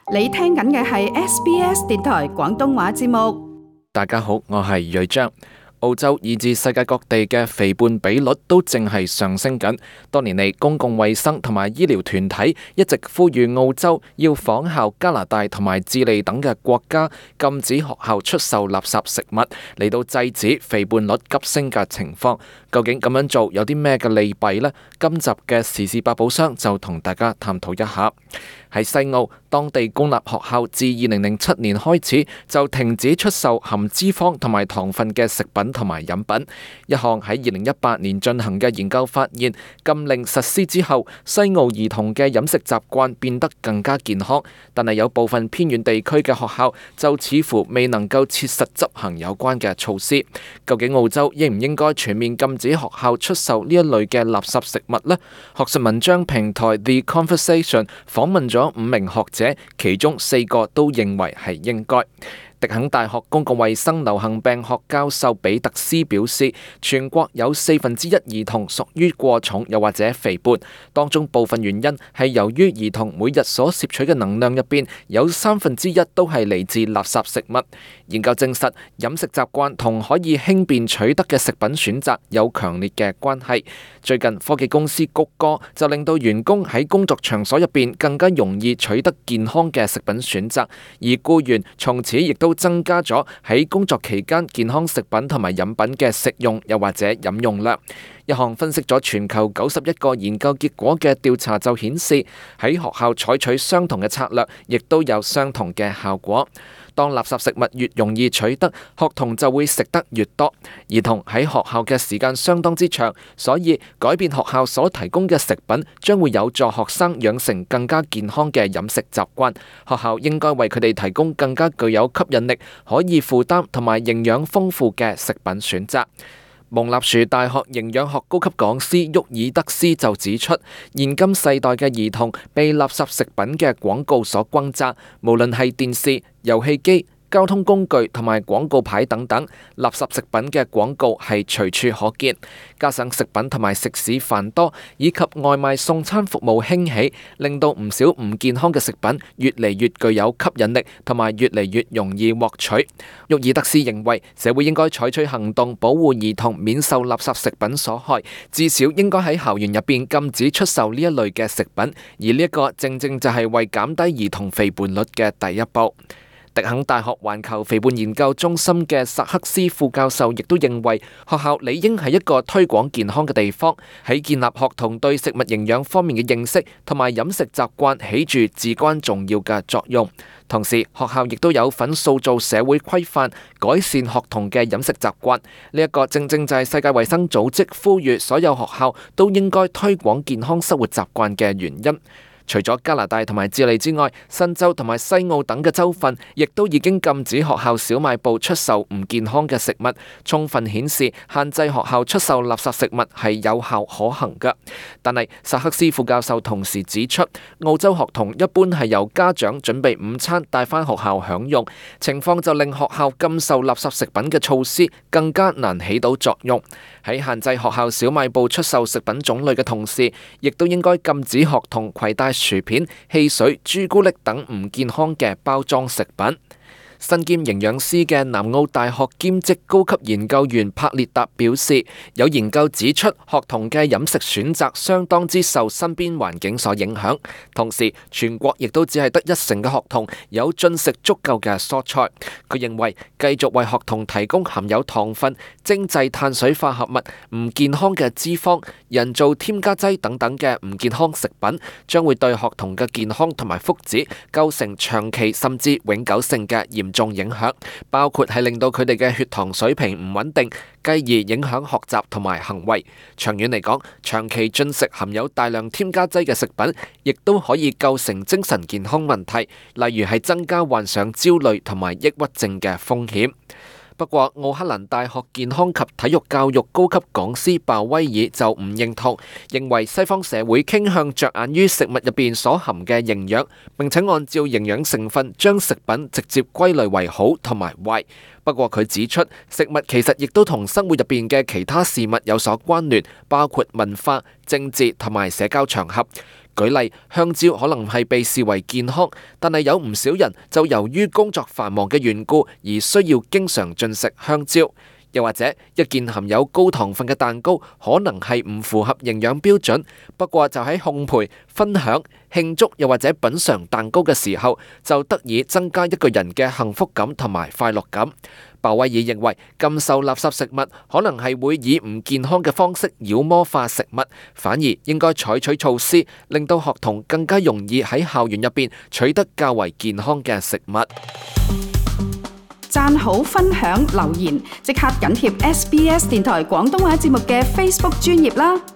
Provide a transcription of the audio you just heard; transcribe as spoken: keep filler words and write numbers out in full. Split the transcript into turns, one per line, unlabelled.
你聽緊嘅係 S B S 電台廣東話節目。
大家好，我係瑞章。澳洲以至世界各地嘅肥胖比率都正係上升緊。多年嚟，公共衛生同埋醫療團體一直呼籲澳洲要仿效加拿大同埋智利等嘅國家，禁止學校出售垃圾食物，嚟到制止肥胖率急升嘅情況。究竟咁樣做有啲咩嘅利弊呢？今集嘅時事百寶箱就同大家探討一下。喺西澳，當地公立學校自二零零七年開始就停止出售含脂肪同埋糖分嘅食品同埋飲品。一項喺二零一八年進行嘅研究發現，禁令實施之後，西澳兒童嘅飲食習慣變得更加健康，但係有部分偏遠地區嘅學校就似乎未能夠切實執行有關嘅措施。究竟澳洲應唔應該全面禁止學校出售呢一類嘅垃圾食物呢？學術文章平台 The Conversation 訪問咗五名學者，其中四個都認為係應該。迪肯大學公共衛生流行病學教授彼特斯表示，全國有四分之一兒童屬於過重又或者肥胖，當中部分原因係由於兒童每日所攝取嘅能量入邊有三分之一都係嚟自垃圾食物。研究證實，飲食習慣同可以輕便取得嘅食品選擇有強烈嘅關係。最近科技公司谷歌就令到員工喺工作場所入邊更加容易取得健康嘅食品選擇，而僱員從此亦都增加咗喺工作期間健康食品同埋飲品嘅食用又或者飲用量。一項分析咗全球九十一個研究結果嘅調查就顯示，喺學校採取相同嘅策略，亦都有相同嘅效果。當垃圾食物越容易取得，學童就會食得越多。兒童喺學校嘅時間相當之長，所以改變學校所提供嘅食品將會有助學生養成更加健康嘅飲食習慣。學校應該為佢哋提供更加具有吸引力、可以負擔同埋營養豐富嘅食品選擇。蒙納殊大學營養學高級講師沃爾德斯就指出，現今世代嘅兒童被垃圾食品嘅廣告所轟炸，無論係電視、遊戲機、交通工具同埋廣告牌等等，垃圾食品嘅廣告係隨處可見。加上食品同埋食肆繁多，以及外賣送餐服務興起，令到唔少唔健康嘅食品越嚟越具有吸引力，同埋越嚟越容易獲取。沃爾德斯認為，社會應該採取行動保護兒童免受垃圾食品所害，至少應該喺校園入邊禁止出售呢一類嘅食品，而呢一個正正就係為減低兒童肥胖率嘅第一步。迪肯大學環球肥胖研究中心嘅薩克斯副教授亦都認為，學校理應係一個推廣健康嘅地方，喺建立學童對食物營養方面嘅認識同埋飲食習慣起住至關重要嘅作用。同時，學校亦都有份塑造社會規範，改善學童嘅飲食習慣。呢一個正正就係世界衛生組織呼籲所有學校都應該推廣健康生活習慣嘅原因。除咗加拿大同埋智利之外，新州同埋西澳等嘅州份亦都已經禁止學校小賣部出售唔健康嘅食物，充分顯示限制學校出售垃圾食物係有效可行嘅。但係薩克斯副教授同時指出，澳洲學童一般係由家長準備午餐帶返學校享用，情況就令學校禁售垃圾食品嘅措施更加難起到作用。喺限制學校小賣部出售食品種類嘅同時，亦都應該禁止學童攜帶薯片、汽水、朱古力等唔健康嘅包裝食品。身兼營養師嘅南澳大學兼職高級研究員帕列達表示，有研究指出學童嘅飲食選擇相當之受身邊環境所影響，同時全國亦都只係得一成嘅學童有進食足夠嘅蔬菜。佢認為繼續為學童提供含有糖分、精製碳水化合物、唔健康嘅脂肪、人造添加劑等等嘅唔健康食品，將會對學童嘅健康同埋福祉構成長期甚至永久性嘅嚴重影響，包括係令到佢哋嘅血糖水平唔穩定，繼而影響學習同埋行為。長遠嚟講，長期進食含有大量添加劑嘅食品，亦都可以構成精神健康問題，例如係增加患上焦慮同埋抑鬱症嘅風險。不過，奧克蘭大學健康及體育教育高級講師鮑威爾就唔認同，認為西方社會傾向着眼於食物入邊所含嘅營養，並且按照營養成分將食品直接歸類為好同埋壞。不過佢指出，食物其實亦都同生活入邊嘅其他事物有所關聯，包括文化、政治同埋社交場合。 舉例，香蕉可能係被視為健康，但係有唔少人就由於工作繁忙嘅緣故而需要經常進食香蕉。又或者一件含有高糖分嘅蛋糕可能係唔符合營養標準，不過就喺烘焙、分享、慶祝又或者品嚐蛋糕嘅時候，就得以增加一個人嘅幸福感同埋快樂感。鮑威爾認為禁售垃圾食物可能係會以唔健康嘅方式妖魔化食物，反而應該採取措施，令到學童更加容易喺校園入邊取得較為健康嘅食物。
讚好、分享、留言，即刻緊貼 S B S 電台廣東話節目嘅 Facebook 專頁啦！